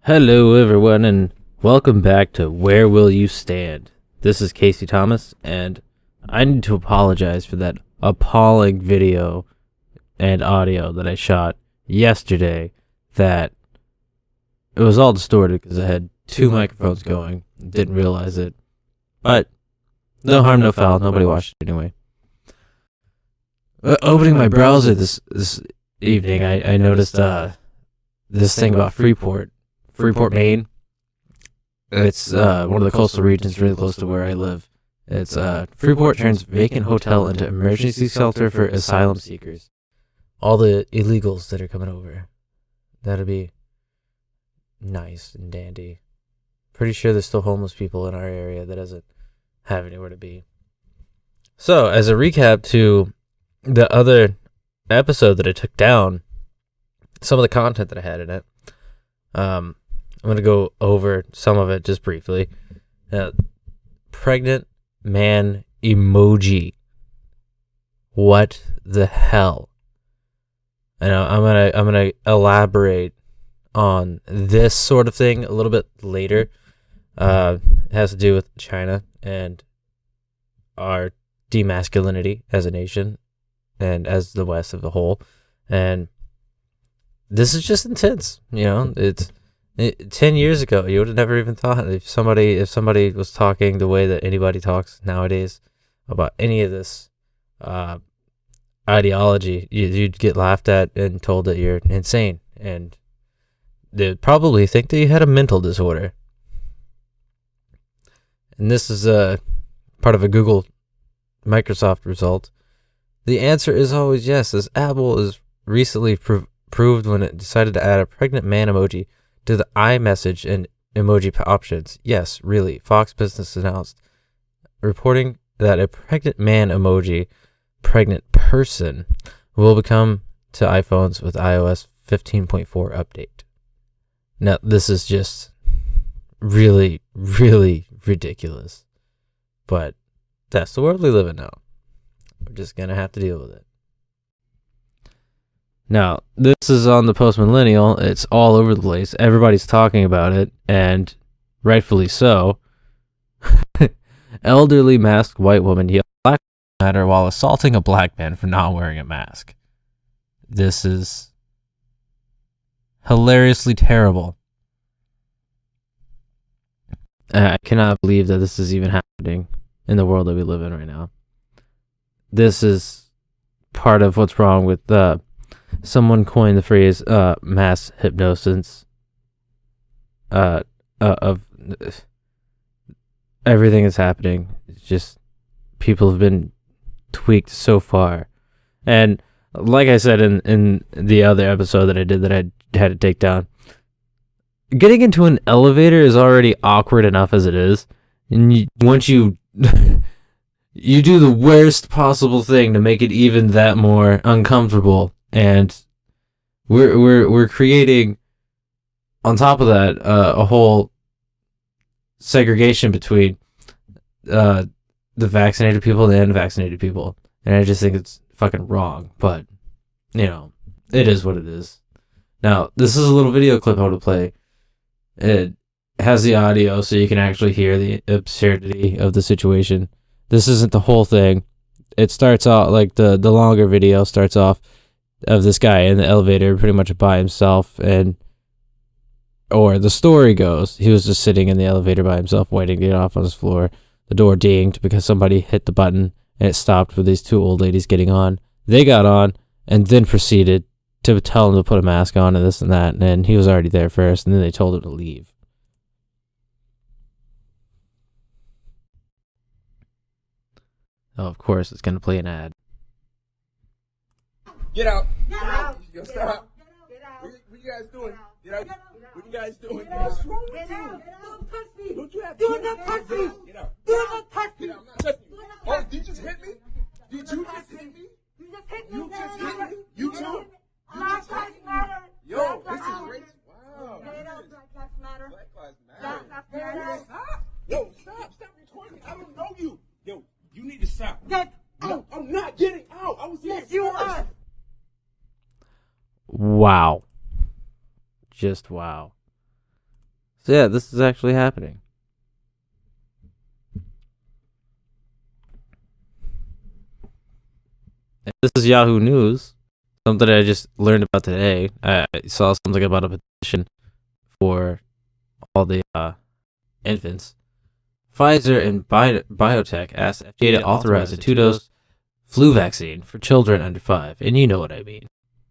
Hello, everyone, and welcome back to Where Will You Stand? This is Casey Thomas, and I need to apologize for that appalling video and audio that I shot yesterday. That it was all distorted because I had two microphones going. Didn't realize it, but no harm, no foul. Nobody watched it anyway. Opening my browser this evening, I noticed this thing about Freeport, Maine. It's one of the coastal regions really close to where I live. It's Freeport turns vacant hotel into emergency shelter for asylum seekers. All the illegals that are coming over. That'll be nice and dandy. Pretty sure there's still homeless people in our area that doesn't have anywhere to be. So, as a recap to the other episode that I took down, some of the content that I had in it, I'm going to go over some of it just briefly. Pregnant man emoji. What the hell? I know I'm gonna elaborate on this sort of thing a little bit later. It has to do with China and our demasculinity as a nation and as the West as a whole. And this is just intense, you know. 10 years ago, you would have never even thought if somebody was talking the way that anybody talks nowadays about any of this ideology, you'd get laughed at and told that you're insane, and they'd probably think that you had a mental disorder. And this is part of a Google Microsoft result. The answer is always yes, as Apple is recently proved when it decided to add a pregnant man emoji to the iMessage and emoji options. Yes, really. Fox Business announced, reporting that a pregnant man emoji, pregnant person, will become to iPhones with iOS 15.4 update. Now, this is just really, really ridiculous. But that's the world we live in now. We're just going to have to deal with it. Now, this is on the Post-Millennial. It's all over the place. Everybody's talking about it, and rightfully so. Elderly masked white woman yelled Black Lives Matter while assaulting a black man for not wearing a mask. This is hilariously terrible. I cannot believe that this is even happening in the world that we live in right now. This is part of what's wrong with someone coined the phrase mass hypnosis of everything that's happening. It's just people have been tweaked so far. And like I said in the other episode that I did that I had to take down, getting into an elevator is already awkward enough as it is. And once you you do the worst possible thing to make it even that more uncomfortable. And we're creating, on top of that, a whole segregation between the vaccinated people and the unvaccinated people. And I just think it's fucking wrong. But, you know, it is what it is. Now, this is a little video clip I want to play. It has the audio so you can actually hear the absurdity of the situation. This isn't the whole thing. It starts out, like, the longer video starts off of this guy in the elevator pretty much by himself, or the story goes, he was just sitting in the elevator by himself waiting to get off on his floor. The door dinged because somebody hit the button and it stopped with these two old ladies getting on. They got on and then proceeded to tell him to put a mask on and this and that, and he was already there first, and then they told him to leave. Oh, of course, it's going to play an ad. Get out. Get out. Yo, stop. Get out. What you guys doing? Get out. What you guys doing? Get out. What's wrong with Get you? out. Don't touch me. Don't you have Do kids? not touch me. Get out. Do not touch me. Get out. I'm not touching you. Oh, did you just hit me? Did you just hit me? You just hit me. You just hit me? You too? Black Lives Matter. Yo, this is great. Wow. Get out. Black Lives Matter. Black Lives Black Matter. Lives Matter. Stop. Yo, stop. Stop recording me. I don't know you. Yo, you need to stop. Get No, out. I'm not getting out. I was here Yes, you first. are. Wow. Just wow. So yeah, this is actually happening. And this is Yahoo News, something I just learned about today. I saw something about a petition for all the infants. Pfizer and Biotech asked FDA to authorize a 2-dose flu vaccine for children under 5, and you know what I mean.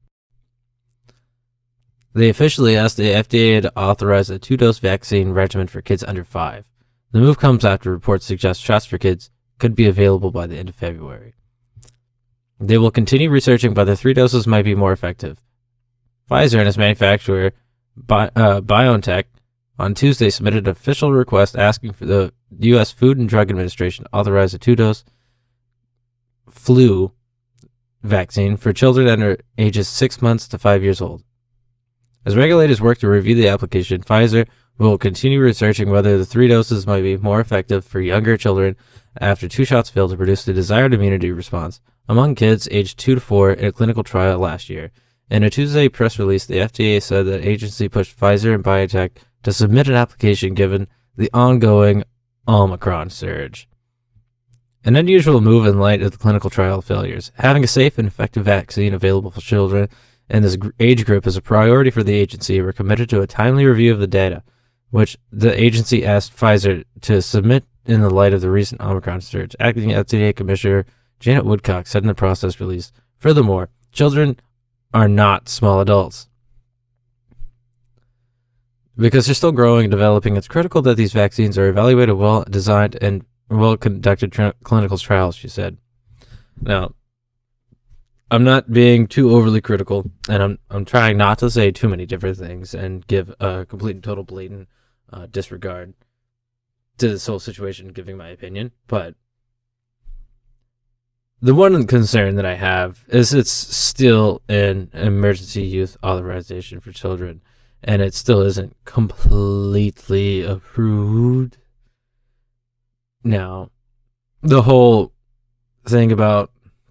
They officially asked the FDA to authorize a 2-dose vaccine regimen for kids under 5. The move comes after reports suggest shots for kids could be available by the end of February. They will continue researching whether 3 doses might be more effective. Pfizer and its manufacturer, BioNTech, on Tuesday submitted an official request asking for the U.S. Food and Drug Administration to authorize a 2-dose flu vaccine for children under ages 6 months to 5 years old. As regulators work to review the application, Pfizer will continue researching whether the 3 doses might be more effective for younger children after 2 shots failed to produce the desired immunity response among kids aged 2 to 4 in a clinical trial last year. In a Tuesday press release, the FDA said that the agency pushed Pfizer and BioNTech to submit an application given the ongoing Omicron surge. An unusual move in light of the clinical trial failures. Having a safe and effective vaccine available for children in this age group is a priority for the agency. We're committed to a timely review of the data, which the agency asked Pfizer to submit in the light of the recent Omicron surge. Acting FDA Commissioner Janet Woodcock said in the process release, furthermore, children are not small adults. Because they're still growing and developing, it's critical that these vaccines are evaluated, well-designed, and well-conducted clinical trials, she said. Now, I'm not being too overly critical, and I'm trying not to say too many different things and give a complete and total blatant disregard to this whole situation, giving my opinion. But the one concern that I have is it's still an emergency use authorization for children, and it still isn't completely approved. Now, the whole thing about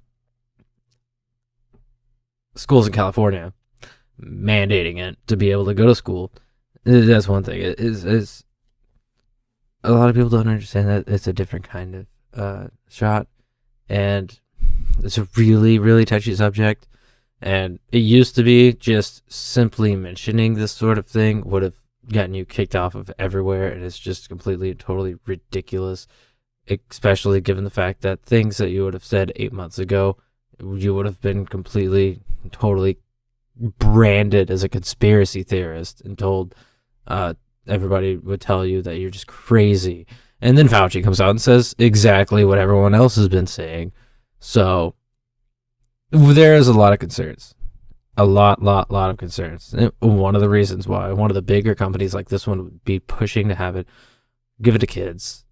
schools in California mandating it to be able to go to school, that's one thing. It is a lot of people don't understand that it's a different kind of shot, and it's a really, really touchy subject. And it used to be just simply mentioning this sort of thing would have gotten you kicked off of everywhere, and it's just completely and totally ridiculous, especially given the fact that things that you would have said 8 months ago, you would have been completely, totally branded as a conspiracy theorist and told everybody would tell you that you're just crazy. And then Fauci comes out and says exactly what everyone else has been saying. So there is a lot of concerns. A lot of concerns. And one of the reasons why one of the bigger companies like this one would be pushing to have it, give it to kids.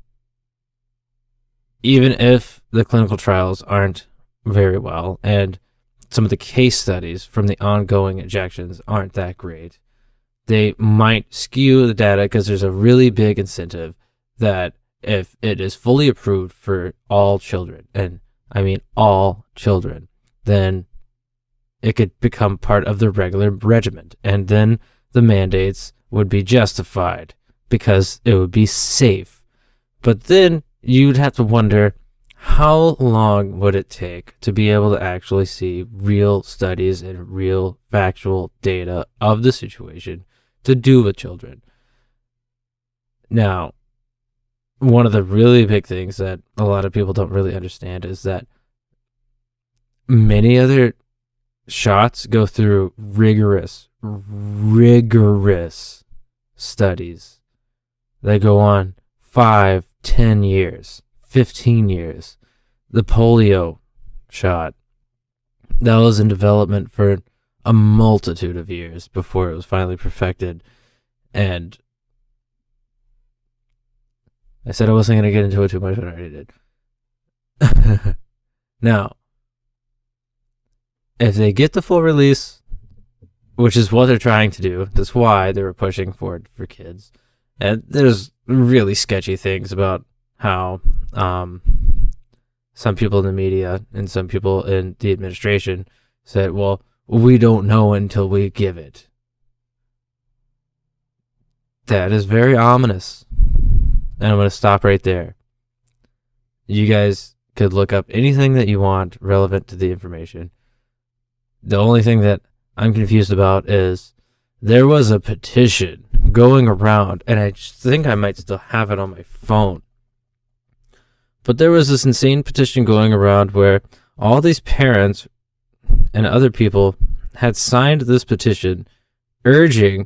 Even if the clinical trials aren't very well, and some of the case studies from the ongoing injections aren't that great, they might skew the data because there's a really big incentive that if it is fully approved for all children, and I mean all children, then it could become part of the regular regimen, and then the mandates would be justified because it would be safe. But then you'd have to wonder, how long would it take to be able to actually see real studies and real factual data of the situation to do with children? Now, one of the really big things that a lot of people don't really understand is that many other shots go through rigorous studies. They go on 5, 10 years, 15 years. The polio shot, that was in development for a multitude of years before it was finally perfected. And I said I wasn't going to get into it too much, but I already did. Now, if they get the full release, which is what they're trying to do, that's why they were pushing for it for kids. And there's really sketchy things about how some people in the media and some people in the administration said, well, we don't know until we give it. That is very ominous. And I'm going to stop right there. You guys could look up anything that you want relevant to the information. The only thing that I'm confused about is there was a petition going around, and I just think I might still have it on my phone. But there was this insane petition going around where all these parents and other people had signed this petition urging,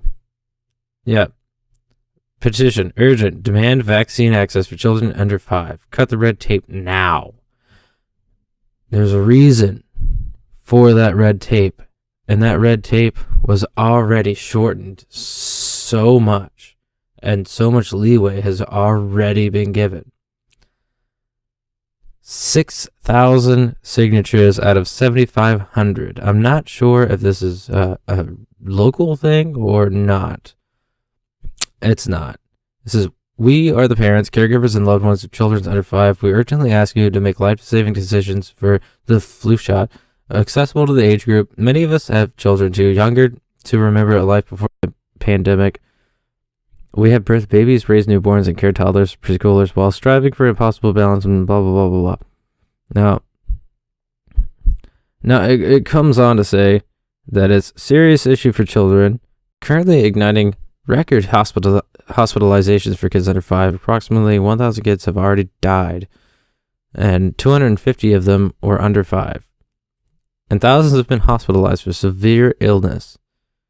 petition, urgent, demand vaccine access for children under 5. Cut the red tape now. There's a reason for that red tape, and that red tape was already shortened so much, and so much leeway has already been given. 6,000 signatures out of 7,500. I'm not sure if this is a local thing or not. It's not. This is, we are the parents, caregivers, and loved ones of children under 5. We urgently ask you to make life-saving decisions for the flu shot accessible to the age group. Many of us have children too younger to remember a life before the pandemic. We have birthed babies, raised newborns, and cared toddlers, preschoolers, while striving for impossible balance and blah, blah, blah, blah, blah. Now it comes on to say that it's a serious issue for children, currently igniting record hospitalizations for kids under 5. Approximately 1,000 kids have already died, and 250 of them were under 5. And thousands have been hospitalized for severe illness.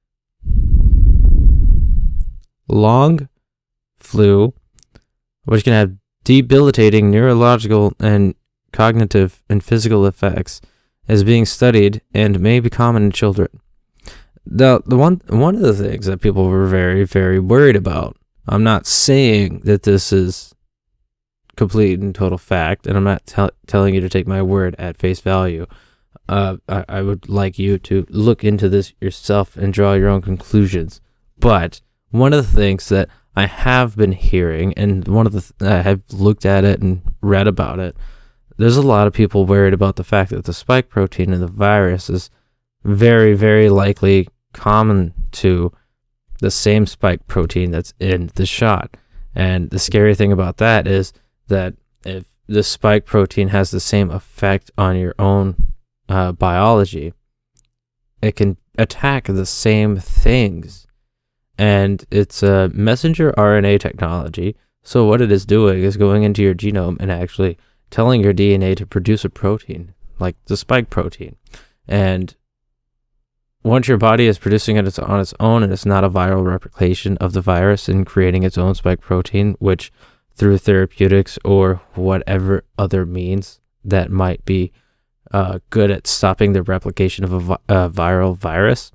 Long flu, which can have debilitating neurological and cognitive and physical effects, is being studied and may be common in children. Now, one of the things that people were very, very worried about, I'm not saying that this is complete and total fact, and I'm not telling you to take my word at face value. I would like you to look into this yourself and draw your own conclusions. But one of the things that I have been hearing, and one of the I have looked at it and read about it, there's a lot of people worried about the fact that the spike protein in the virus is very, very likely common to the same spike protein that's in the shot. And the scary thing about that is that if the spike protein has the same effect on your own biology, it can attack the same things. And it's a messenger RNA technology. So what it is doing is going into your genome and actually telling your DNA to produce a protein, like the spike protein. And once your body is producing it on its own, and it's not a viral replication of the virus and creating its own spike protein, which through therapeutics or whatever other means that might be good at stopping the replication of a viral virus,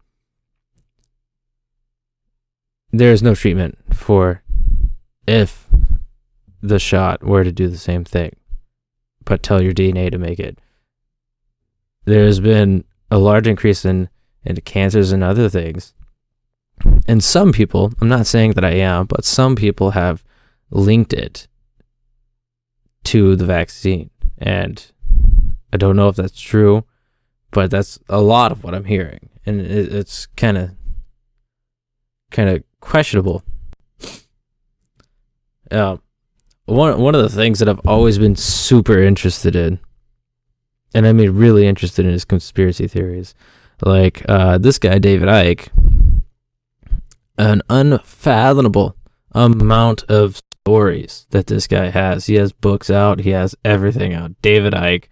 there is no treatment for if the shot were to do the same thing, but tell your DNA to make it. There's been a large increase in cancers and other things. And some people, I'm not saying that I am, but some people have linked it to the vaccine. And I don't know if that's true, but that's a lot of what I'm hearing. And it's kind of questionable. One of the things that I've always been super interested in, and I mean really interested in, is conspiracy theories. Like this guy, David Icke, an unfathomable amount of stories that this guy has. He has books out. He has everything out. David Icke.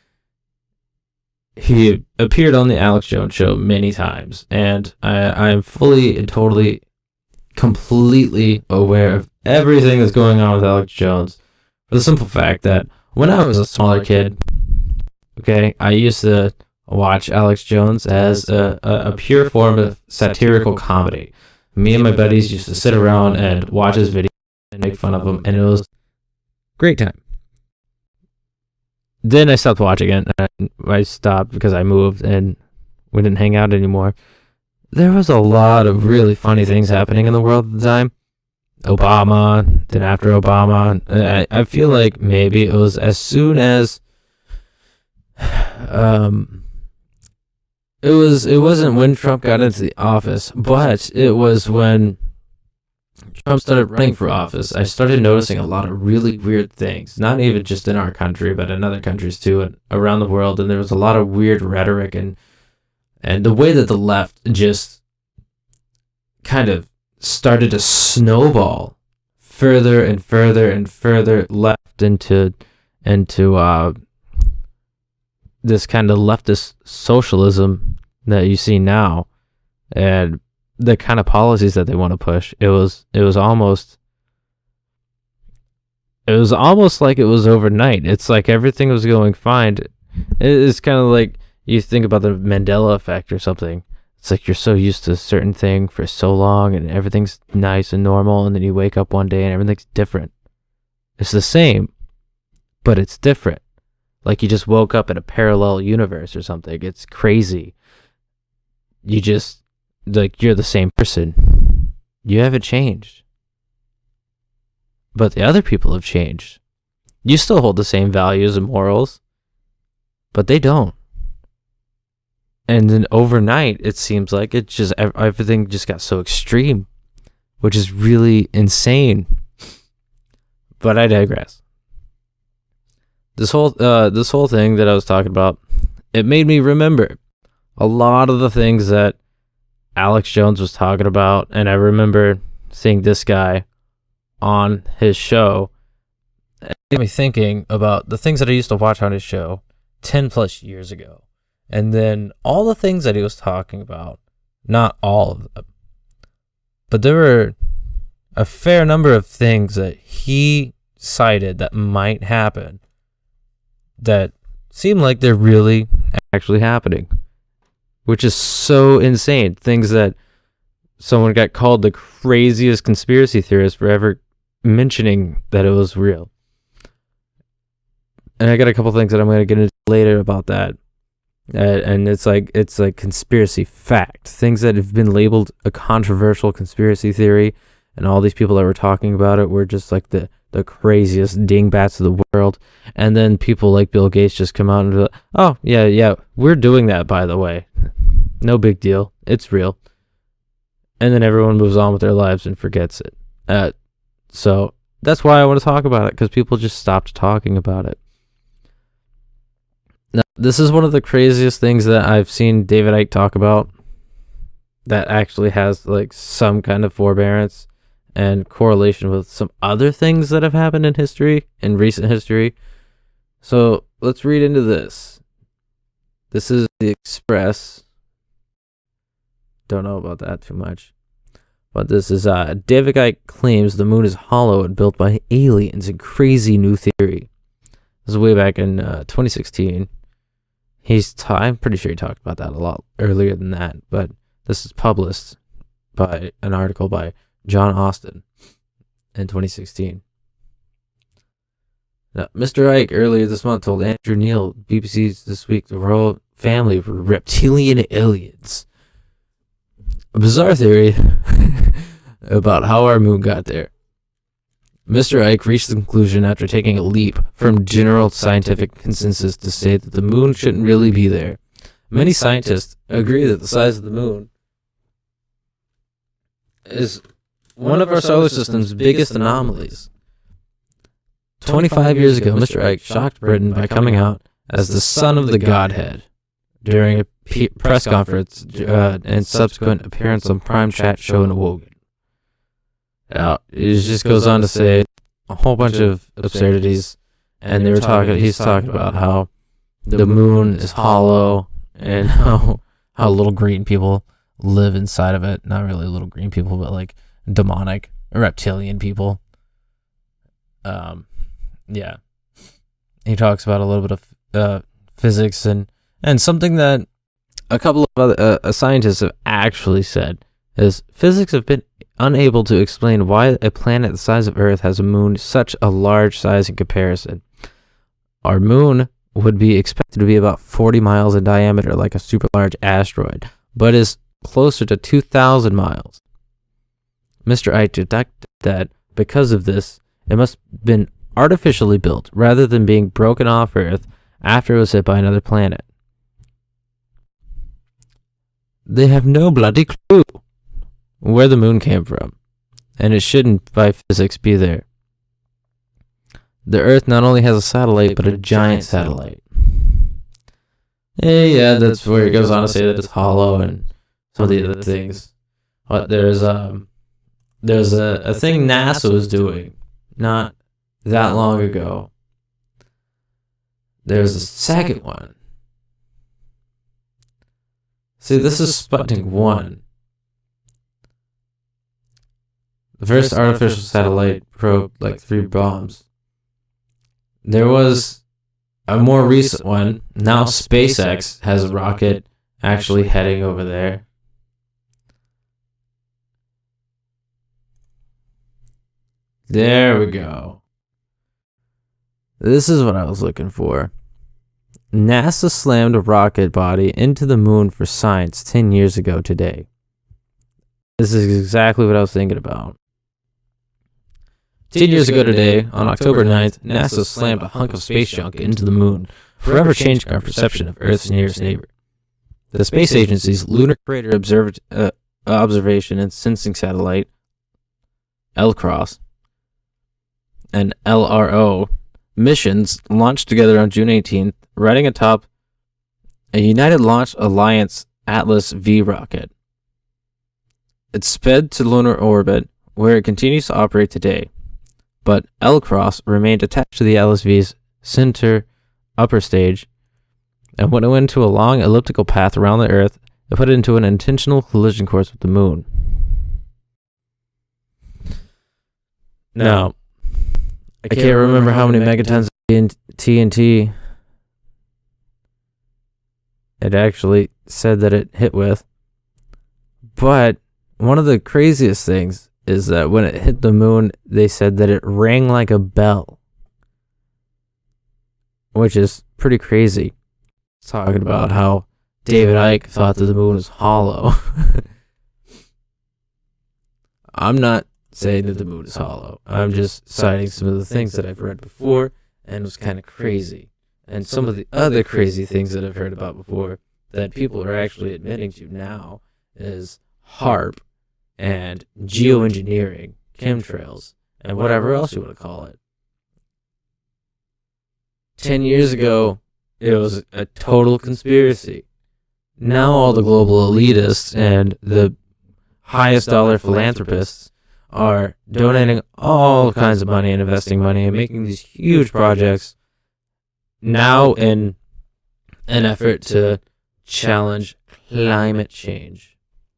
He appeared on the Alex Jones Show many times, and I am fully and totally, completely aware of everything that's going on with Alex Jones, for the simple fact that when I was a smaller kid, okay, I used to watch Alex Jones as a pure form of satirical comedy. Me and my buddies used to sit around and watch his videos and make fun of him, and it was a great time. Then I stopped watching it, and I stopped because I moved and we didn't hang out anymore. There was a lot of really funny things happening in the world at the time. Obama, then after Obama, I feel like maybe it was as soon as it wasn't when Trump got into the office, but it was when Trump started running for office, I started noticing a lot of really weird things, not even just in our country, but in other countries too, and around the world. And there was a lot of weird rhetoric and the way that the left just kind of started to snowball further and further and further left into this kind of leftist socialism that you see now, and the kind of policies that they want to push. It was almost like it was overnight. It's like everything was going fine. It's kind of like you think about the Mandela effect or something. It's like you're so used to a certain thing for so long and everything's nice and normal, and then you wake up one day and everything's different. It's the same, but it's different. Like you just woke up in a parallel universe or something. It's crazy. You just, like, you're the same person. You haven't changed. But the other people have changed. You still hold the same values and morals, but they don't. And then overnight, it seems like it just, everything just got so extreme, which is really insane. But I digress. This whole thing that I was talking about, it made me remember a lot of the things that Alex Jones was talking about, and I remember seeing this guy on his show. It got me thinking about the things that I used to watch on his show 10 plus years ago. And then all the things that he was talking about, not all of them, but there were a fair number of things that he cited that might happen that seem like they're really actually happening, which is so insane. Things that someone got called the craziest conspiracy theorist for ever mentioning that it was real. And I got a couple things that I'm going to get into later about that. And it's like conspiracy fact. Things that have been labeled a controversial conspiracy theory, and all these people that were talking about it were just like the craziest dingbats of the world. And then people like Bill Gates just come out and be like, oh, yeah, we're doing that, by the way. No big deal. It's real. And then everyone moves on with their lives and forgets it. So that's why I want to talk about it, because people just stopped talking about it. Now, this is one of the craziest things that I've seen David Icke talk about that actually has like some kind of forbearance and correlation with some other things that have happened in history, in recent history. So let's read into this. This is the Express. Don't know about that too much. But this is David Icke claims the moon is hollow and built by aliens in crazy new theory. This is way back in 2016. I'm pretty sure he talked about that a lot earlier than that, but this is published by an article by John Austin in 2016. Now, Mr. Icke earlier this month told Andrew Neil, BBC's This Week, the royal family were reptilian aliens. A bizarre theory about how our moon got there. Mr. Icke reached the conclusion after taking a leap from general scientific consensus to say that the moon shouldn't really be there. Many scientists agree that the size of the moon is one of our solar system's biggest anomalies. 25 years ago, Mr. Icke shocked Britain by coming out as the son of the Godhead during a press conference and subsequent appearance on Prime Chat show in Wogan. Now, it just goes on to say a whole bunch of absurdities, and he's talking about how the moon is hollow and how little green people live inside of it. Not really little green people, but like demonic reptilian people. Yeah. He talks about a little bit of physics and something that a couple of other scientists have actually said is physics have been unable to explain why a planet the size of Earth has a moon such a large size in comparison. Our moon would be expected to be about 40 miles in diameter, like a super large asteroid, but is closer to 2,000 miles. Mr. Icke deducted that because of this, it must have been artificially built rather than being broken off Earth after it was hit by another planet. They have no bloody clue where the moon came from. and it shouldn't by physics be there. The Earth not only has a satellite, but a giant satellite. Yeah, that's where it goes on to say that it's hollow and some of the other things. But there's a thing NASA was doing not that long ago. There's a second one. See, this is Sputnik 1. The first artificial satellite probed like 3 bombs. There was a more recent one. Now SpaceX has a rocket actually heading over there. There we go. This is what I was looking for. NASA slammed a rocket body into the moon for science 10 years ago today. This is exactly what I was thinking about. 10 years ago today, on October 9th, NASA slammed a hunk of space junk into the moon, forever changing our perception of Earth's nearest neighbor. The space agency's Lunar Crater Observation and Sensing Satellite, LCROSS, and LRO missions launched together on June 18th, riding atop a United Launch Alliance Atlas V rocket. It sped to lunar orbit, where it continues to operate today. But LCROSS remained attached to the Atlas V's center upper stage, and when it went into a long elliptical path around the Earth, it put it into an intentional collision course with the moon. Now, I can't remember how many megatons of TNT it actually said that it hit with, but one of the craziest things is that when it hit the moon, they said that it rang like a bell, which is pretty crazy. It's talking about how David Icke thought that the moon was hollow. I'm not saying that the moon is hollow. I'm just citing some of the things that I've read before and was kind of crazy. And some of the other crazy things that I've heard about before that people are actually admitting to now is HARP and geoengineering, chemtrails, and whatever else you want to call it. 10 years ago, it was a total conspiracy. Now all the global elitists and the highest dollar philanthropists are donating all kinds of money and investing money and making these huge projects now in an effort to challenge climate change.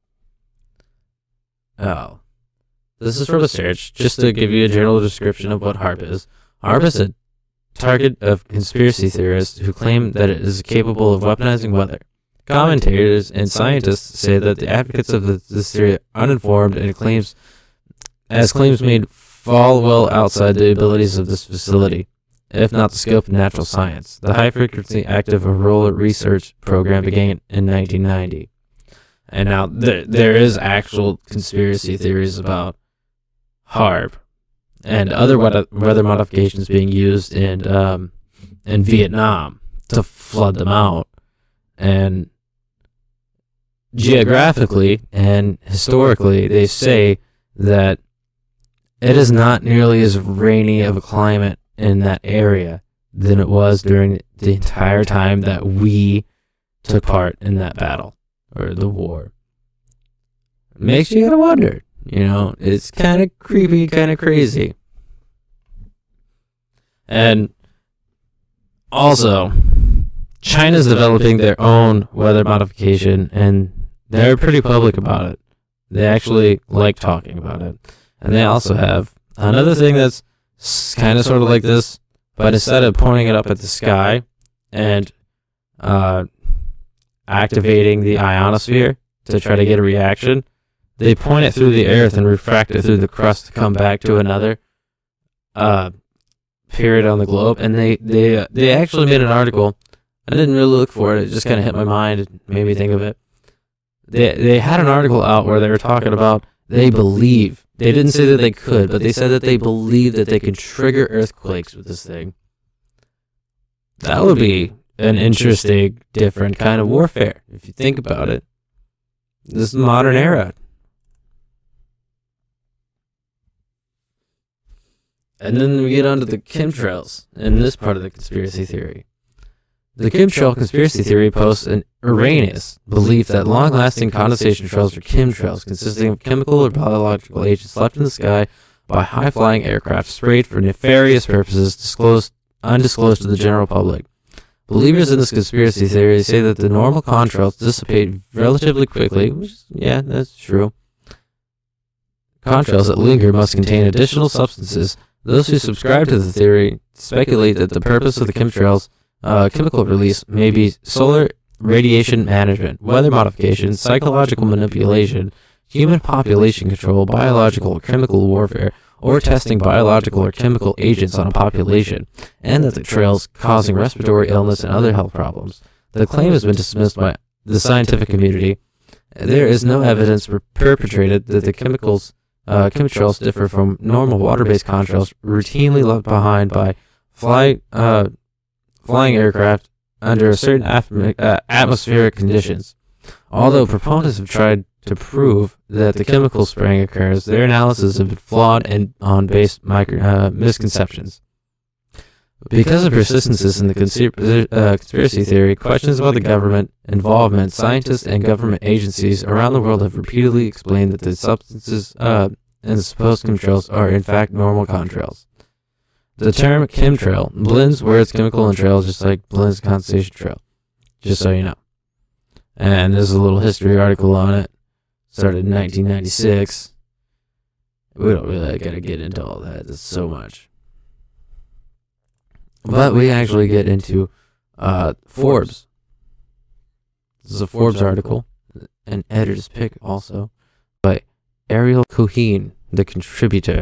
Oh. This is from a search, just to give you a general description of what HARP is. HARP is a target of conspiracy theorists who claim that it is capable of weaponizing weather. Commentators and scientists say that the advocates of this theory are uninformed and claims made fall well outside the abilities of this facility, if not the scope of natural science. The high-frequency active auroral research program began in 1990. And now there is actual conspiracy theories about HARP and other weather modifications being used in Vietnam to flood them out. And geographically and historically, they say that it is not nearly as rainy of a climate in that area than it was during the entire time that we took part in that battle or the war. Makes you gotta wonder, it's kind of creepy, kind of crazy. And also, China's developing their own weather modification, and they're pretty public about it. They actually like talking about it. And they also have another thing that's kind of sort of like this, but instead of pointing it up at the sky and activating the ionosphere to try to get a reaction, they point it through the earth and refract it through the crust to come back to another period on the globe. And they actually made an article. I didn't really look for it. It just kind of hit my mind and made me think of it. They had an article out where they were talking about they believe. They didn't say that they could, but they said that they believe that they can trigger earthquakes with this thing. That would be an interesting, different kind of warfare, if you think about it. This modern era. And then we get onto the chemtrails in this part of the conspiracy theory. The chemtrail conspiracy theory posts an erroneous belief that long-lasting condensation trails are chemtrails consisting of chemical or biological agents left in the sky by high-flying aircraft sprayed for nefarious purposes undisclosed to the general public. Believers in this conspiracy theory say that the normal contrails dissipate relatively quickly, which, yeah, that's true. Contrails that linger must contain additional substances. Those who subscribe to the theory speculate that the purpose of the chemtrails chemical release may be solar radiation management, weather modification, psychological manipulation, human population control, biological or chemical warfare, or testing biological or chemical agents on a population, and that the trails causing respiratory illness and other health problems. The claim has been dismissed by the scientific community. There is no evidence perpetrated that the chemtrails differ from normal water-based contrails routinely left behind by flying aircraft under certain atmospheric conditions. Although proponents have tried to prove that the chemical spraying occurs, their analysis has been flawed and based misconceptions. Because of persistences in the conspiracy theory, questions about the government involvement, scientists and government agencies around the world have repeatedly explained that the substances in the supposed chemtrails are in fact normal contrails. The term chemtrail blends words chemical and trail just like blends condensation trail, just so you know. And there's a little history article on it. Started in 1996. We don't really gotta get into all that. There's so much. But we actually get into Forbes. This is a Forbes article, an editor's pick also, by Ariel Cohen, the contributor.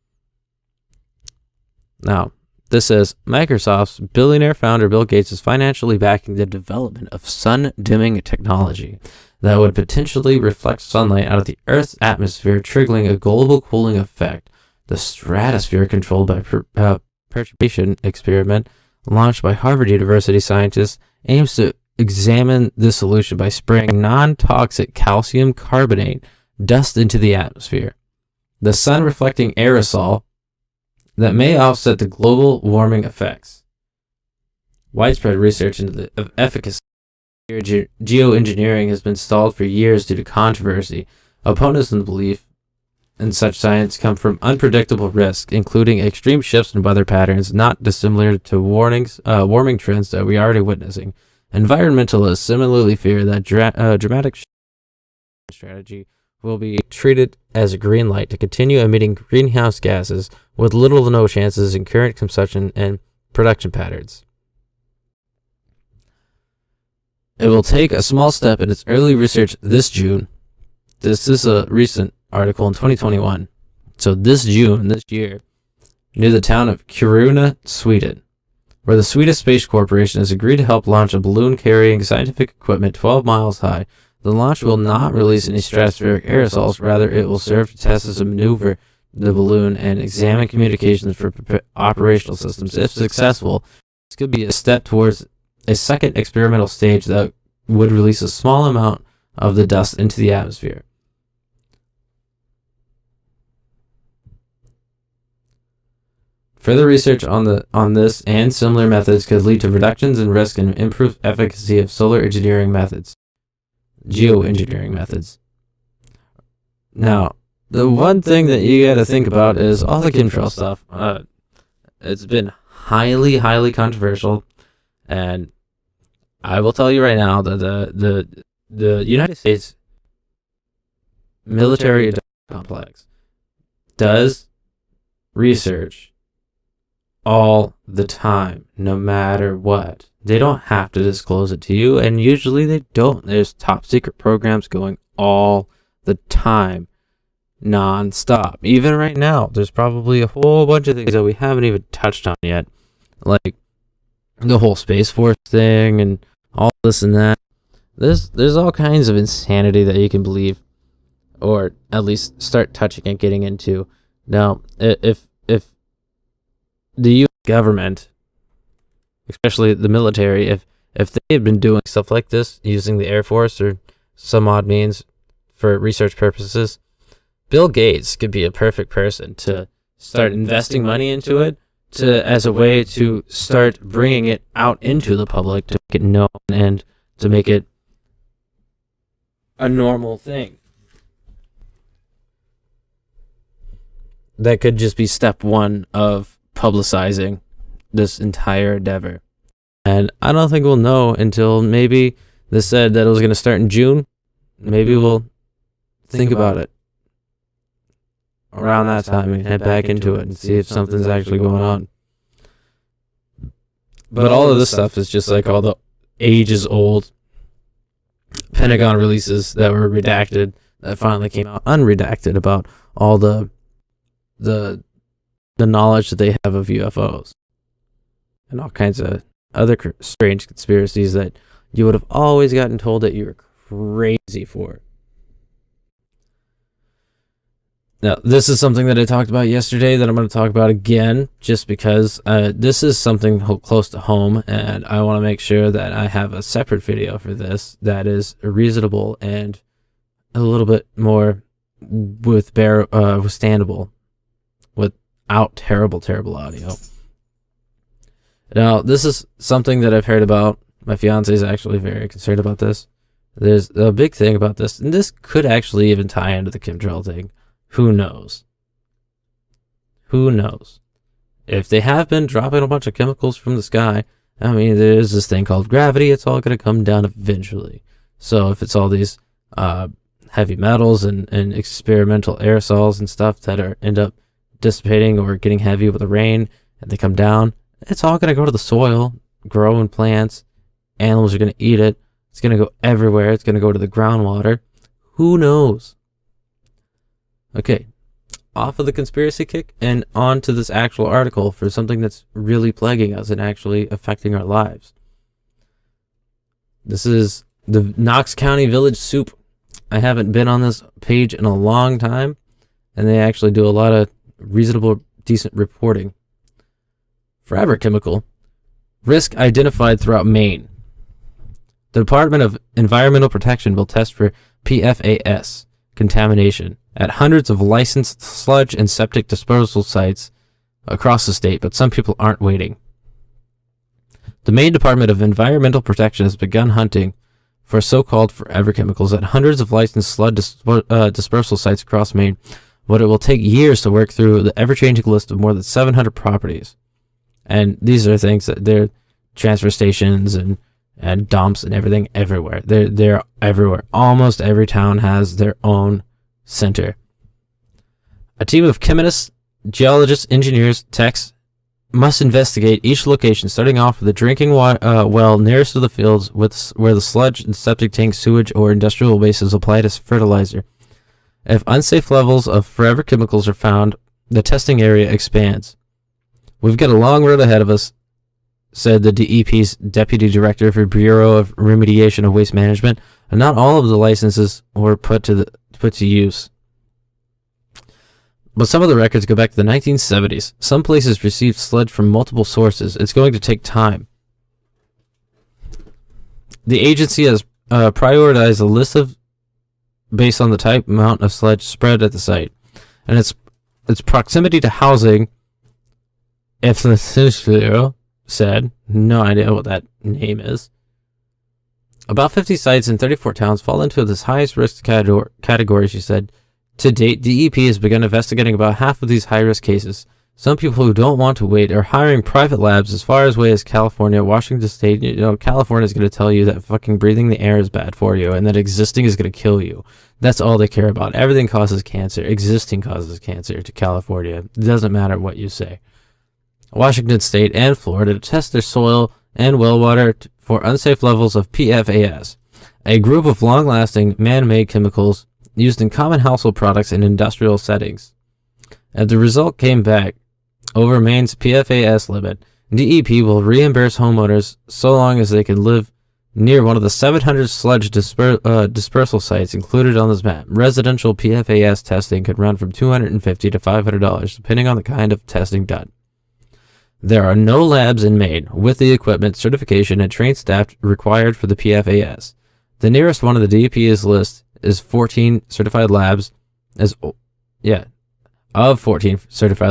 Now, this says, Microsoft's billionaire founder Bill Gates is financially backing the development of sun-dimming technology that would potentially reflect sunlight out of the Earth's atmosphere, triggering a global cooling effect. The stratosphere controlled by perturbation experiment launched by Harvard University scientists aims to examine this solution by spraying non-toxic calcium carbonate dust into the atmosphere. The sun-reflecting aerosol that may offset the global warming effects. Widespread research into the efficacy of geoengineering has been stalled for years due to controversy. Opponents in the belief in such science come from unpredictable risks, including extreme shifts in weather patterns not dissimilar to warming trends that we are already witnessing. Environmentalists similarly fear that dramatic strategy will be treated as a green light to continue emitting greenhouse gases with little to no chances in current consumption and production patterns. It will take a small step in its early research this June. This is a recent article in 2021. So this June, this year, near the town of Kiruna, Sweden, where the Swedish Space Corporation has agreed to help launch a balloon carrying scientific equipment 12 miles high. The launch will not release any stratospheric aerosols. Rather, it will serve to test as a maneuver the balloon and examine communications for operational systems. If successful, this could be a step towards a second experimental stage that would release a small amount of the dust into the atmosphere. Further research on this and similar methods could lead to reductions in risk and improved efficacy of geoengineering methods. Now, the one thing that you got to think about is all the chemtrail stuff. It's been highly, highly controversial, and I will tell you right now that the United States military complex does research all the time, no matter what. They don't have to disclose it to you, and usually they don't. There's top secret programs going all the time, non-stop. Even right now, there's probably a whole bunch of things that we haven't even touched on yet, like the whole Space Force thing and all this and that. There's all kinds of insanity that you can believe, or at least start touching and getting into. Now, if the U.S. government, especially the military, if they had been doing stuff like this, using the Air Force or some odd means for research purposes, Bill Gates could be a perfect person to start investing money into it as a way to start bringing it out into the public, to make it known and to make it a normal thing. That could just be step one of publicizing this entire endeavor. And I don't think we'll know until maybe they said that it was going to start in June. Maybe we'll think about it around that time and head back into it and see if something's actually going on. But all of this stuff is just like all the ages old Pentagon releases that were redacted that finally came out unredacted about all the knowledge that they have of UFOs and all kinds of other strange conspiracies that you would have always gotten told that you were crazy for. Now, this is something that I talked about yesterday that I'm going to talk about again, just because this is something close to home, and I want to make sure that I have a separate video for this that is reasonable and a little bit more withstandable without terrible audio. Now, this is something that I've heard about. My fiance is actually very concerned about this. There's a big thing about this, and this could actually even tie into the chemtrail thing. Who knows? Who knows? If they have been dropping a bunch of chemicals from the sky, I mean, there's this thing called gravity. It's all going to come down eventually. So if it's all these heavy metals and experimental aerosols and stuff that end up dissipating or getting heavy with the rain, and they come down, it's all going to go to the soil, grow in plants. Animals are going to eat it. It's going to go everywhere. It's going to go to the groundwater. Who knows? Okay, off of the conspiracy kick and on to this actual article for something that's really plaguing us and actually affecting our lives. This is the Knox County Village Soup. I haven't been on this page in a long time, and they actually do a lot of reasonable, decent reporting. Forever Chemical. Risk identified throughout Maine. The Department of Environmental Protection will test for PFAS contamination at hundreds of licensed sludge and septic disposal sites across the state, but some people aren't waiting. The Maine Department of Environmental Protection has begun hunting for so-called forever chemicals at hundreds of licensed sludge dispersal sites across Maine, but it will take years to work through the ever-changing list of more than 700 properties. And these are things that they're transfer stations and dumps and everything everywhere. They're everywhere. Almost every town has their own center. A team of chemists, geologists, engineers, techs must investigate each location, starting off with the drinking well nearest to the fields where the sludge and septic tank, sewage, or industrial waste is applied as fertilizer. If unsafe levels of forever chemicals are found, the testing area expands. We've got a long road ahead of us, said the DEP's Deputy Director for Bureau of Remediation of Waste Management, and not all of the licenses were put to use. But some of the records go back to the 1970s. Some places received sludge from multiple sources. It's going to take time. The agency has prioritized a list based on the type amount of sludge spread at the site, and its proximity to housing. If the said, no idea what that name is. About 50 sites in 34 towns fall into this highest risk category, she said. To date, DEP has begun investigating about half of these high-risk cases. Some people who don't want to wait are hiring private labs as far away as California, Washington State. You know, California is going to tell you that fucking breathing the air is bad for you and that existing is going to kill you. That's all they care about. Everything causes cancer. Existing causes cancer to California. It doesn't matter what you say. Washington State and Florida to test their soil and well water for unsafe levels of PFAS, a group of long-lasting man-made chemicals used in common household products in industrial settings. As the result came back over Maine's PFAS limit, DEP will reimburse homeowners so long as they can live near one of the 700 sludge dispersal sites included on this map. Residential PFAS testing could run from $250 to $500, depending on the kind of testing done. There are no labs in Maine with the equipment, certification, and trained staff required for the PFAS. The nearest one of the DEP's list is 14 certified labs, of 14 certified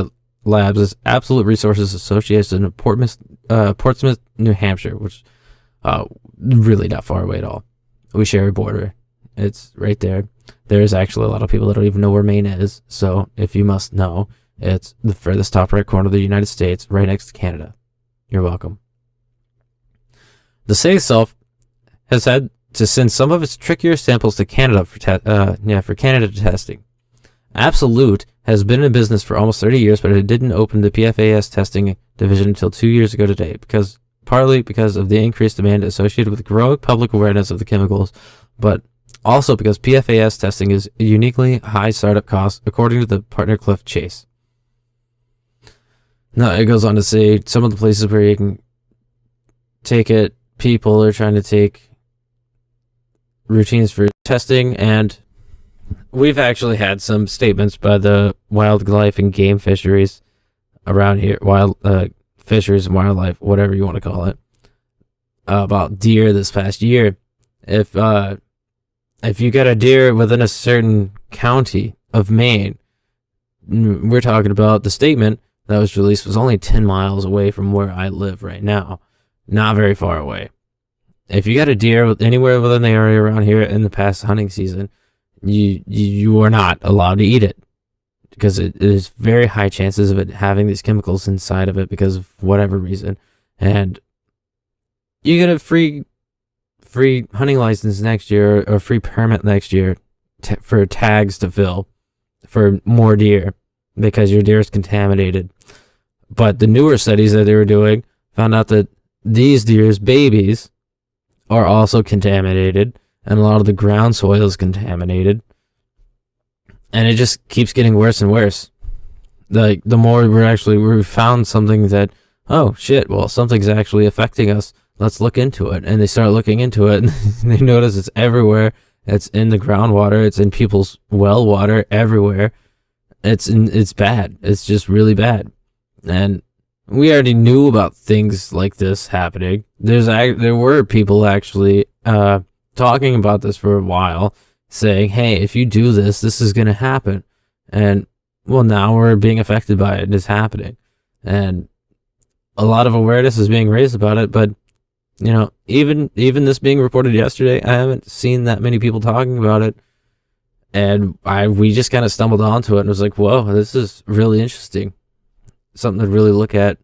Labs is Absolute Resources Associates in Portsmouth, New Hampshire, which really not far away at all. We share a border. It's right there. There's actually a lot of people that don't even know where Maine is. So if you must know, it's the furthest top right corner of the United States, right next to Canada. You're welcome. The city itself has had to send some of its trickier samples to Canada for Canada testing. Absolute has been in business for almost 30 years, but it didn't open the PFAS testing division until 2 years ago today, partly because of the increased demand associated with growing public awareness of the chemicals, but also because PFAS testing is uniquely high startup costs, according to the partner Cliff Chase. Now, it goes on to say some of the places where you can take it, people are trying to take routines for testing, and we've actually had some statements by the wildlife and game fisheries around here, fisheries and wildlife, whatever you want to call it, about deer this past year. If you got a deer within a certain county of Maine, we're talking about the statement that was released was only 10 miles away from where I live right now. Not very far away. If you got a deer anywhere within the area around here in the past hunting season, you are not allowed to eat it, because it is very high chances of it having these chemicals inside of it because of whatever reason. And you get a free hunting license next year, or free permit next year for tags to fill for more deer because your deer is contaminated. But the newer studies that they were doing found out that these deer's babies are also contaminated, and a lot of the ground soil is contaminated, and it just keeps getting worse and worse. Like, the more we found something that, oh shit, well, something's actually affecting us, let's look into it. And they start looking into it, and they notice it's everywhere. It's in the groundwater, it's in people's well water, everywhere. It's bad. It's just really bad. And we already knew about things like this happening. There were people actually talking about this for a while, saying, hey, if you do this, this is going to happen. And, well, now we're being affected by it, and it's happening. And a lot of awareness is being raised about it, but, you know, even this being reported yesterday, I haven't seen that many people talking about it. And we just kind of stumbled onto it and was like, whoa, this is really interesting. Something to really look at.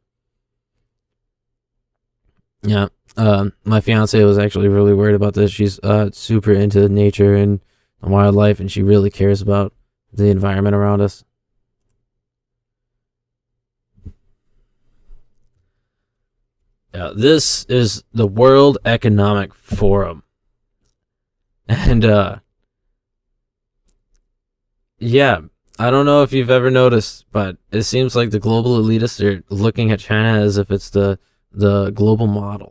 Yeah. My fiance was actually really worried about this. She's super into nature and wildlife, and she really cares about the environment around us. Yeah, this is the World Economic Forum. And yeah, I don't know if you've ever noticed, but it seems like the global elitists are looking at China as if it's the global model.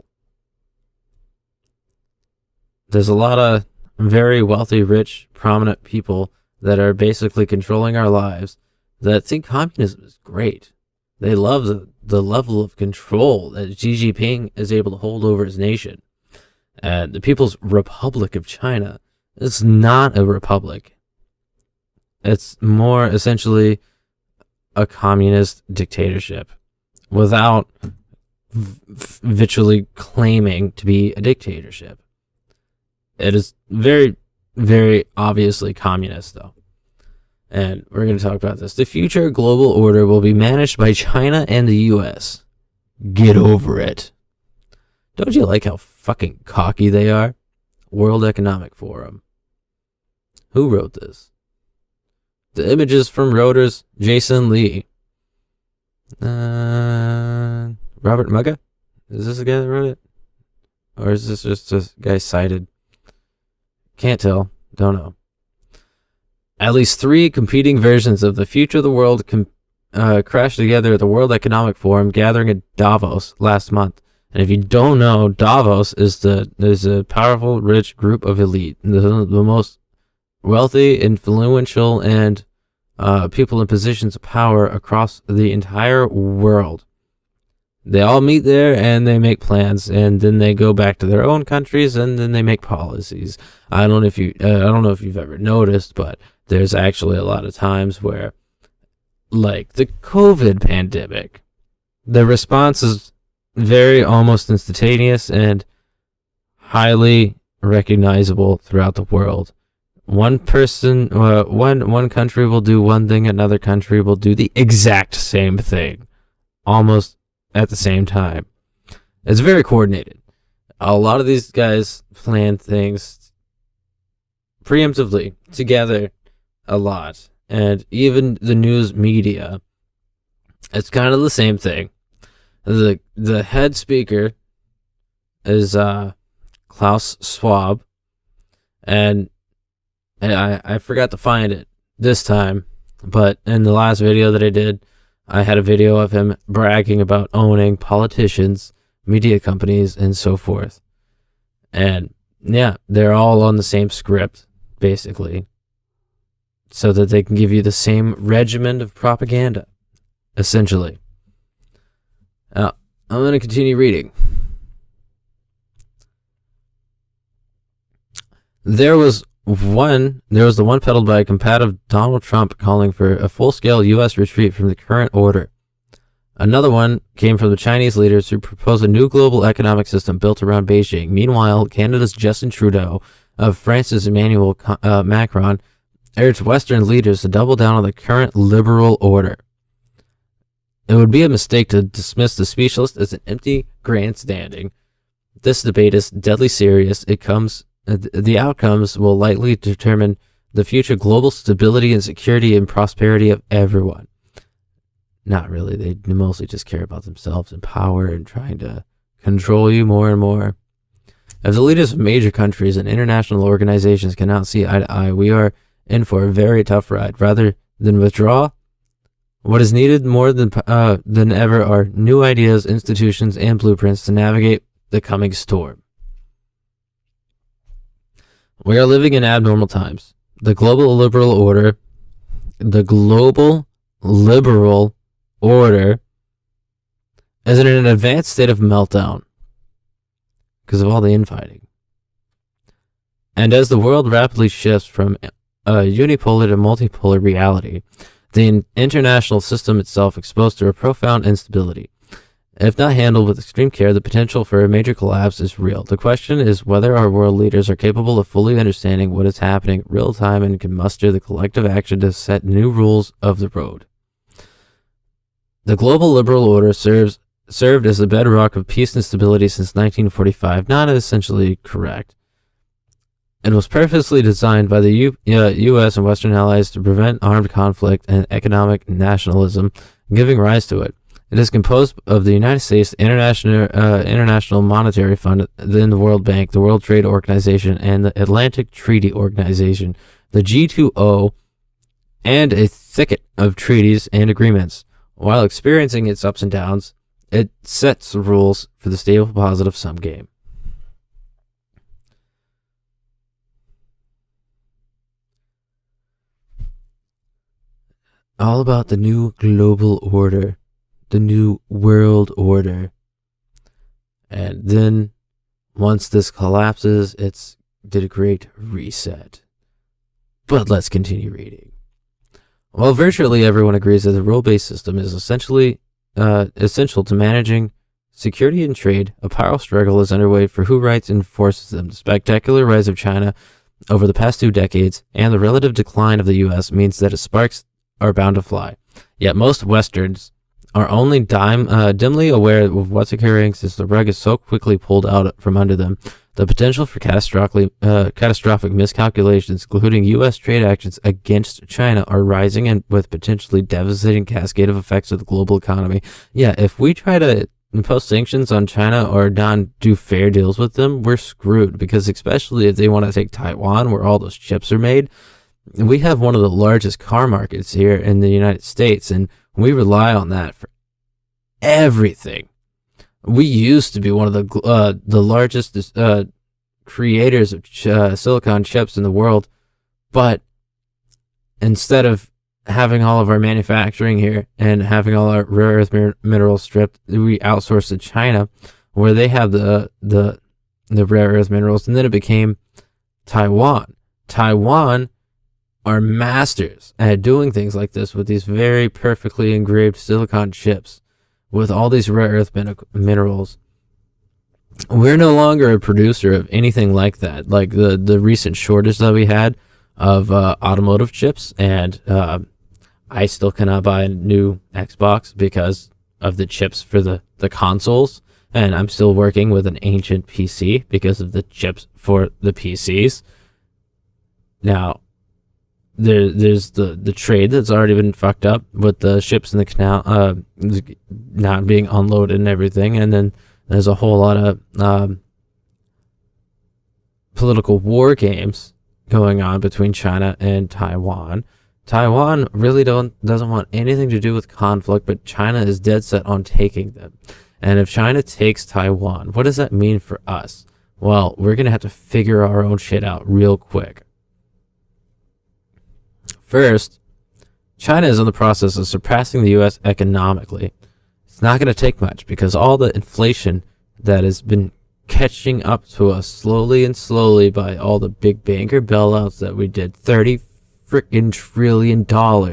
There's a lot of very wealthy, rich, prominent people that are basically controlling our lives that think communism is great. They love the level of control that Xi Jinping is able to hold over his nation. And the People's Republic of China is not a republic. It's more essentially a communist dictatorship without virtually claiming to be a dictatorship. It is very, very obviously communist, though. And we're going to talk about this. The future global order will be managed by China and the U.S. Get over it. Don't you like how fucking cocky they are? World Economic Forum. Who wrote this? The images from Reuters, Jason Lee. Robert Mugga? Is this the guy that wrote it? Or is this just a guy cited? Can't tell. Don't know. At least 3 competing versions of the future of the world crashed together at the World Economic Forum gathering at Davos last month. And if you don't know, Davos is a powerful, rich group of elite, the most wealthy, influential, and people in positions of power across the entire world. They all meet there and they make plans, and then they go back to their own countries, and then they make policies. I don't know if you've ever noticed, but there's actually a lot of times where like the COVID pandemic, the response is very almost instantaneous and highly recognizable throughout the world. One person, one country will do one thing, another country will do the exact same thing, almost at the same time. It's very coordinated. A lot of these guys plan things preemptively together a lot, and even the news media, it's kind of the same thing. The head speaker is Klaus Schwab, and I forgot to find it this time, but in the last video that I did, I had a video of him bragging about owning politicians, media companies, and so forth. And yeah, they're all on the same script, basically, so that they can give you the same regimen of propaganda, essentially. Now, I'm going to continue reading. There was the one peddled by a combative Donald Trump calling for a full-scale U.S. retreat from the current order. Another one came from the Chinese leaders who propose a new global economic system built around Beijing. Meanwhile, Canada's Justin Trudeau, France's Emmanuel Macron, urged Western leaders to double down on the current liberal order. It would be a mistake to dismiss the specialist as an empty grandstanding. This debate is deadly serious. The outcomes will likely determine the future global stability and security and prosperity of everyone. Not really. They mostly just care about themselves and power and trying to control you more and more. If the leaders of major countries and international organizations cannot see eye to eye, we are in for a very tough ride. Rather than withdraw, what is needed more than ever are new ideas, institutions, and blueprints to navigate the coming storm. We are living in abnormal times. The global liberal order is in an advanced state of meltdown because of all the infighting. And as the world rapidly shifts from a unipolar to multipolar reality, the international system itself exposed to a profound instability. If not handled with extreme care, the potential for a major collapse is real. The question is whether our world leaders are capable of fully understanding what is happening real time and can muster the collective action to set new rules of the road. The global liberal order served as the bedrock of peace and stability since 1945. Not essentially correct. It was purposely designed by the U.S. and Western allies to prevent armed conflict and economic nationalism, giving rise to it. It is composed of the United States, International Monetary Fund, then the World Bank, the World Trade Organization, and the Atlantic Treaty Organization, the G2O, and a thicket of treaties and agreements. While experiencing its ups and downs, it sets the rules for the stable, positive sum game. All about the new global order. The new world order. And then once this collapses, it's did a great reset. But let's continue reading. While virtually everyone agrees that the rule-based system is essential to managing security and trade, a power struggle is underway for who writes and enforces them. The spectacular rise of China over the past 2 decades and the relative decline of the U.S. means that its sparks are bound to fly. Yet most Westerns are only dimly aware of what's occurring since the rug is so quickly pulled out from under them. The potential for catastrophic miscalculations, including U.S. trade actions against China, are rising and with potentially devastating cascade of effects of the global economy. Yeah, if we try to impose sanctions on China or not do fair deals with them, we're screwed, because especially if they want to take Taiwan, where all those chips are made, we have one of the largest car markets here in the United States, and we rely on that for everything. We used to be one of the largest creators of silicon chips in the world, but instead of having all of our manufacturing here and having all our rare earth minerals stripped, we outsourced to China, where they have the rare earth minerals, and then it became Taiwan. Taiwan are masters at doing things like this with these very perfectly engraved silicon chips with all these rare earth minerals. We're no longer a producer of anything like that. Like the recent shortage that we had of automotive chips, and I still cannot buy a new Xbox because of the chips for the consoles, and I'm still working with an ancient PC because of the chips for the PCs. Now, there's the trade that's already been fucked up with the ships in the canal not being unloaded and everything, and then there's a whole lot of political war games going on between China and Taiwan. Taiwan really doesn't want anything to do with conflict, but China is dead set on taking them. And if China takes Taiwan, what does that mean for us? Well, we're going to have to figure our own shit out real quick. First, China is in the process of surpassing the U.S. economically. It's not going to take much because all the inflation that has been catching up to us slowly and slowly by all the big banker bailouts that we did, $30 freaking trillion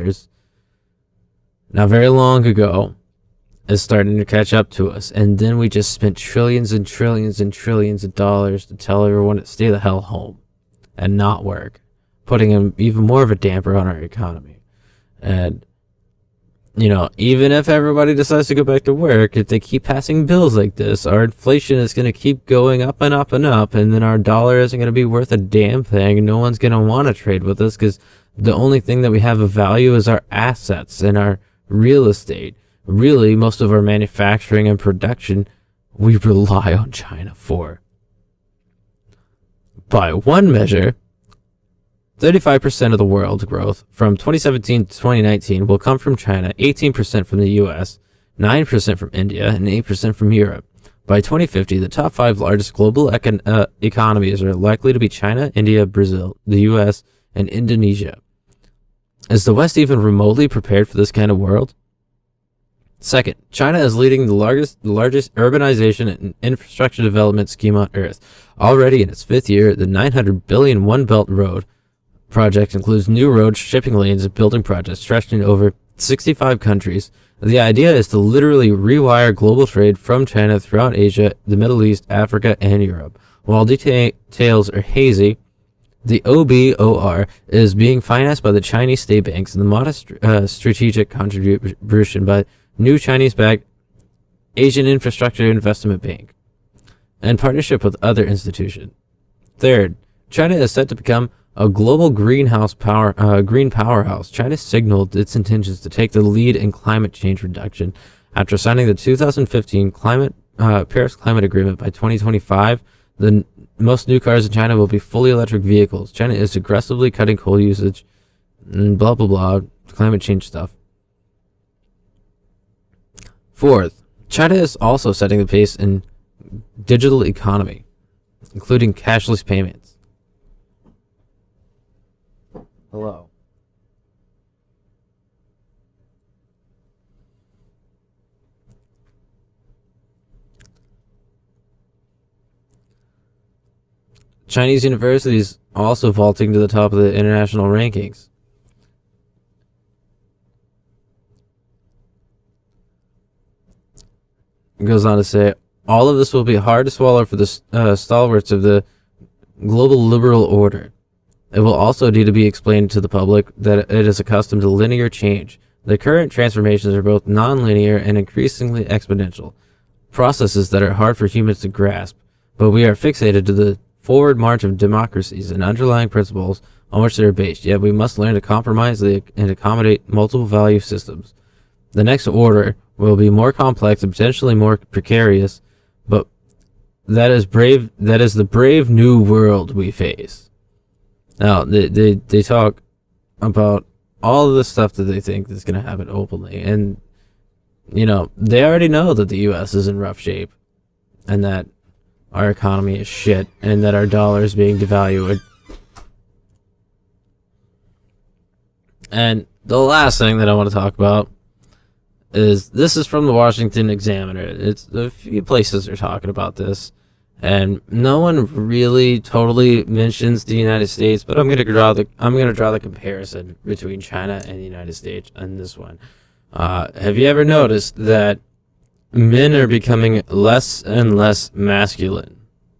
not very long ago, is starting to catch up to us. And then we just spent trillions and trillions and trillions of dollars to tell everyone to stay the hell home and not work, putting even more of a damper on our economy. And you know, even if everybody decides to go back to work, if they keep passing bills like this, our inflation is going to keep going up and up and up, and then our dollar isn't going to be worth a damn thing, and no one's going to want to trade with us because the only thing that we have of value is our assets and our real estate. Really, most of our manufacturing and production, we rely on China for. By one measure, 35% of the world's growth from 2017 to 2019 will come from China, 18% from the US, 9% from India, and 8% from Europe. By 2050, the top 5 largest global economies are likely to be China, India, Brazil, the US, and Indonesia. Is the West even remotely prepared for this kind of world? Second, China is leading the largest urbanization and infrastructure development scheme on Earth. Already in its 5th year, the $900 billion One Belt Road project includes new roads, shipping lanes, and building projects stretching over 65 countries. The idea is to literally rewire global trade from China throughout Asia, the Middle East, Africa, and Europe. While details are hazy, the OBOR is being financed by the Chinese state banks and the modest strategic contribution by new Chinese-backed Asian Infrastructure Investment Bank and partnership with other institutions. Third, China is set to become a global green powerhouse. China signaled its intentions to take the lead in climate change reduction after signing the 2015 Paris Climate Agreement. By 2025, most new cars in China will be fully electric vehicles. China is aggressively cutting coal usage and blah blah blah, climate change stuff. Fourth, China is also setting the pace in digital economy, including cashless payments. Hello. Chinese universities also vaulting to the top of the international rankings. It goes on to say, all of this will be hard to swallow for the stalwarts of the global liberal order. It will also need to be explained to the public that it is accustomed to linear change. The current transformations are both non-linear and increasingly exponential, processes that are hard for humans to grasp, but we are fixated to the forward march of democracies and underlying principles on which they are based, yet we must learn to compromise and accommodate multiple value systems. The next order will be more complex and potentially more precarious, but that is the brave new world we face. Now, they talk about all of the stuff that they think is going to happen openly. And, you know, they already know that the U.S. is in rough shape and that our economy is shit and that our dollar is being devalued. And the last thing that I want to talk about is, this is from the Washington Examiner. It's a few places are talking about this. And no one really totally mentions the United States, but I'm gonna draw the comparison between China and the United States on this one. Have you ever noticed that men are becoming less and less masculine,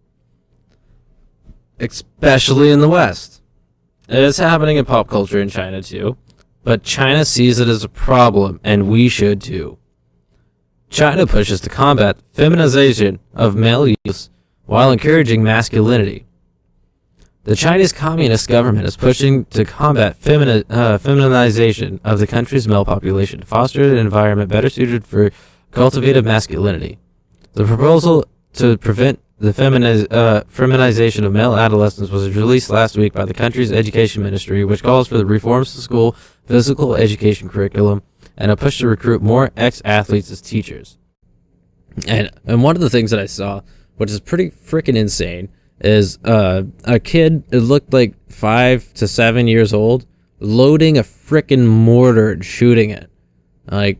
especially in the West? It's happening in pop culture in China too, but China sees it as a problem, and we should too. China pushes to combat feminization of male youths while encouraging masculinity. The Chinese Communist government is pushing to combat feminization of the country's male population to foster an environment better suited for cultivated masculinity. The proposal to prevent the feminization of male adolescents was released last week by the country's education ministry, which calls for the reforms to school physical education curriculum and a push to recruit more ex-athletes as teachers. And one of the things that I saw, which is pretty freaking insane, is a kid, it looked like 5 to 7 years old, loading a freaking mortar and shooting it. Like,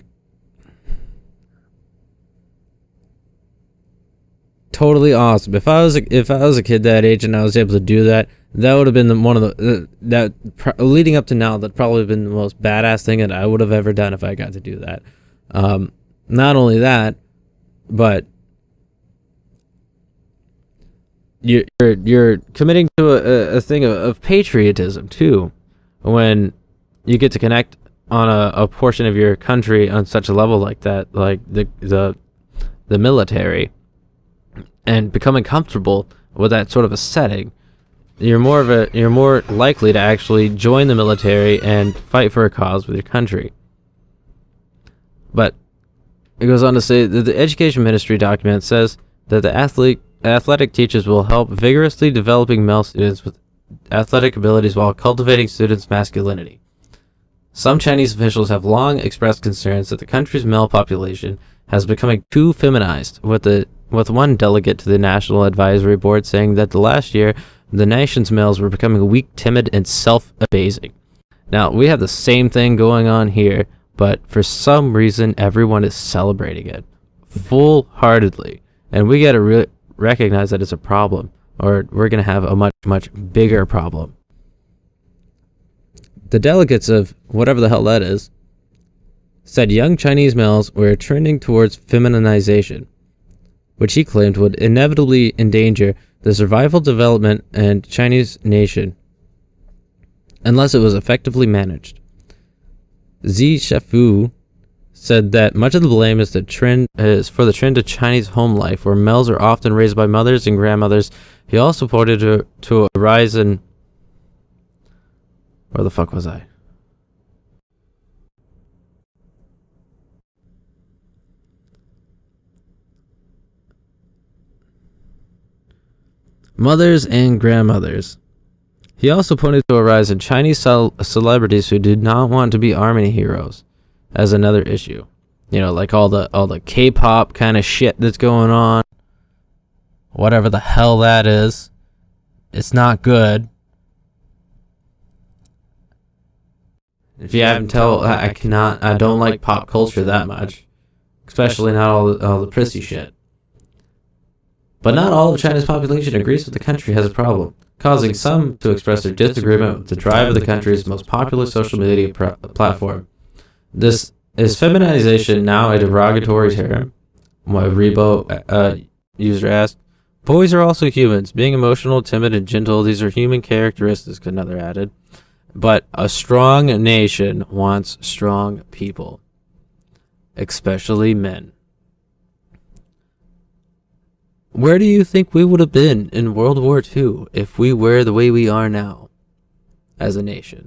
totally awesome. If I was a kid that age and I was able to do that, that would have been one of the leading up to now, that probably been the most badass thing that I would have ever done if I got to do that. Not only that, but you're committing to a thing of patriotism too, when you get to connect on a portion of your country on such a level like that, like the military, and becoming comfortable with that sort of a setting. You're more likely to actually join the military and fight for a cause with your country. But it goes on to say that the education ministry document says that the athletic teachers will help vigorously developing male students with athletic abilities while cultivating students' masculinity. Some Chinese officials have long expressed concerns that the country's male population has becoming too feminized, with one delegate to the National Advisory Board saying that the last year the nation's males were becoming weak, timid, and self-abasing. Now, we have the same thing going on here, but for some reason everyone is celebrating it full-heartedly, and we gotta recognize that it's a problem, or we're gonna have a much bigger problem. The delegates of whatever the hell that is said young Chinese males were trending towards feminization, which he claimed would inevitably endanger the survival, development, and Chinese nation unless it was effectively managed. Xi Shifu said that much of the blame is for the trend of Chinese home life, where males are often raised by mothers and grandmothers. He also pointed to a rise in... Where the fuck was I? Mothers and grandmothers. He also pointed to a rise in Chinese celebrities who did not want to be army heroes as another issue. You know, like all the K-pop kind of shit that's going on. Whatever the hell that is. It's not good. If you haven't told, I don't like pop culture that much. Especially not all the prissy shit. But not all of China's population agrees with the country has a problem, causing some to express their disagreement with the drive of the country's most popular social media platform. This is feminization now a derogatory term? My Rebo user asked. Boys are also humans, being emotional, timid, and gentle. These are human characteristics, another added. But a strong nation wants strong people, especially men. Where do you think we would have been in World War II if we were the way we are now as a nation?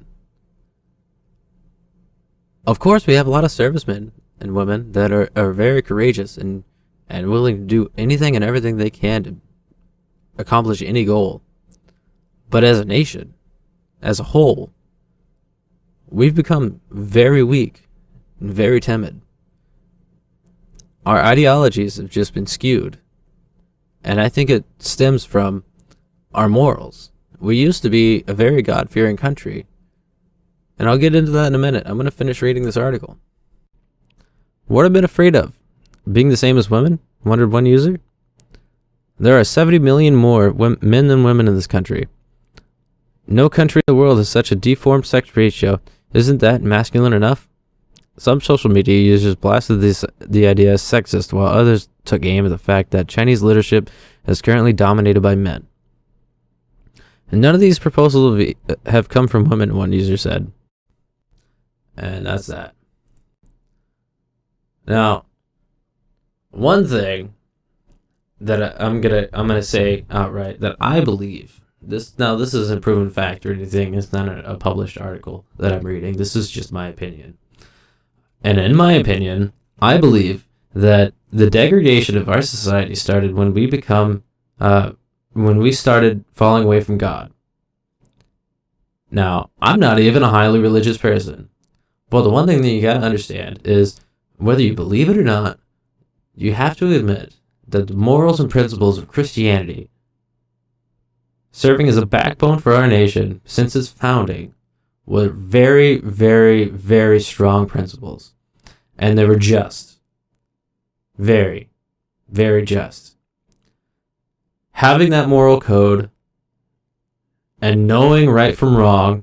Of course, we have a lot of servicemen and women that are very courageous and willing to do anything and everything they can to accomplish any goal. But as a nation, as a whole, we've become very weak and very timid. Our ideologies have just been skewed. And I think it stems from our morals. We used to be a very God-fearing country. And I'll get into that in a minute. I'm going to finish reading this article. What I've been afraid of? Being the same as women? Wondered one user. There are 70 million more men than women in this country. No country in the world has such a deformed sex ratio. Isn't that masculine enough? Some social media users blasted the idea as sexist, while others took aim at the fact that Chinese leadership is currently dominated by men. And none of these proposals have come from women, one user said. And that's that. Now, one thing that I'm gonna say outright that I believe this isn't proven fact or anything. It's not a published article that I'm reading. This is just my opinion. And in my opinion, I believe that the degradation of our society started when we started falling away from God. Now, I'm not even a highly religious person, but the one thing that you gotta understand is whether you believe it or not, you have to admit that the morals and principles of Christianity, serving as a backbone for our nation since its founding, were very, very, very strong principles. And they were just. Very, very just. Having that moral code and knowing right from wrong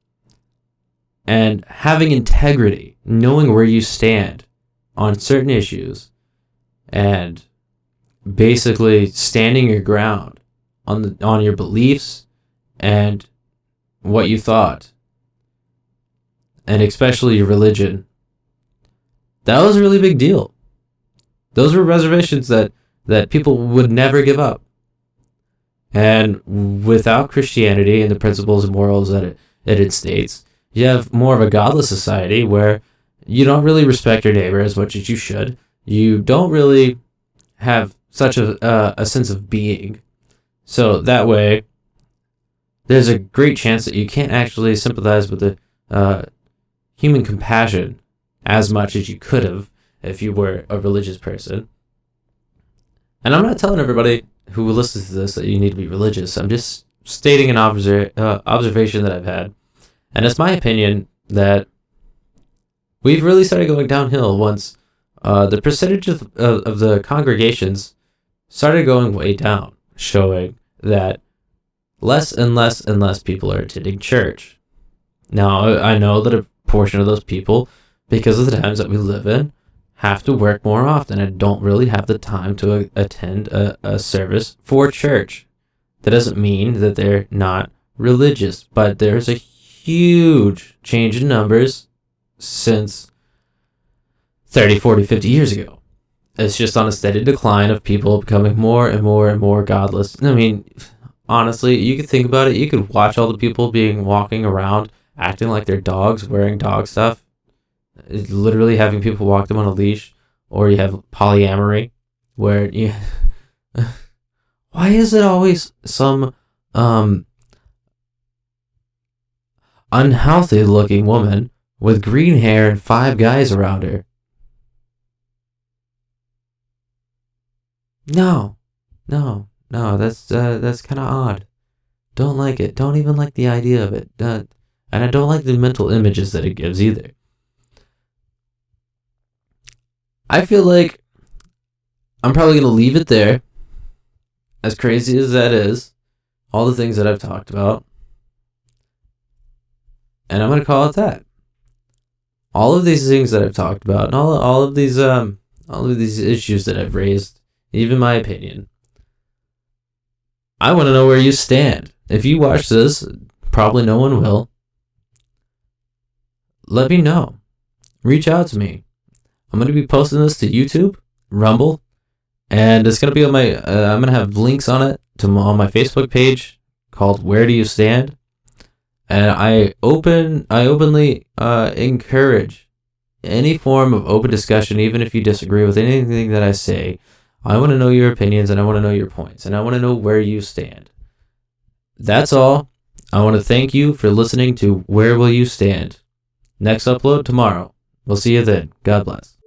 and having integrity, knowing where you stand on certain issues and basically standing your ground on your beliefs and what you thought, and especially your religion. That was a really big deal. Those were reservations that people would never give up. And without Christianity and the principles and morals that it states, you have more of a godless society where you don't really respect your neighbor as much as you should. You don't really have such a sense of being. So that way, there's a great chance that you can't actually sympathize with the human compassion as much as you could have if you were a religious person. And I'm not telling everybody who listens to this that you need to be religious. I'm just stating an observation that I've had. And it's my opinion that we've really started going downhill once the percentage of the congregations started going way down, showing that less and less and less people are attending church. Now, I know that a portion of those people, because of the times that we live in, have to work more often and don't really have the time to attend a service for church. That doesn't mean that they're not religious, but there's a huge change in numbers since 30, 40, 50 years ago. It's just on a steady decline of people becoming more and more and more godless. I mean, honestly, you could think about it. You could watch all the people walking around acting like they're dogs, wearing dog stuff. It's literally having people walk them on a leash. Or you have polyamory, where you... Why is it always some unhealthy looking woman with green hair and 5 guys around her? No, that's kind of odd. Don't like it. Don't even like the idea of it. And I don't like the mental images that it gives either. I feel like I'm probably going to leave it there. As crazy as that is, all the things that I've talked about. And I'm going to call it that. All of these things that I've talked about, and all of these issues that I've raised, even my opinion, I want to know where you stand. If you watch this, probably no one will. Let me know. Reach out to me. I'm going to be posting this to YouTube, Rumble, and it's going to be on my, I'm going to have links on it on my Facebook page called Where Do You Stand? And I openly encourage any form of open discussion, even if you disagree with anything that I say. I want to know your opinions, and I want to know your points, and I want to know where you stand. That's all. I want to thank you for listening to Where Will You Stand? Next upload tomorrow. We'll see you then. God bless.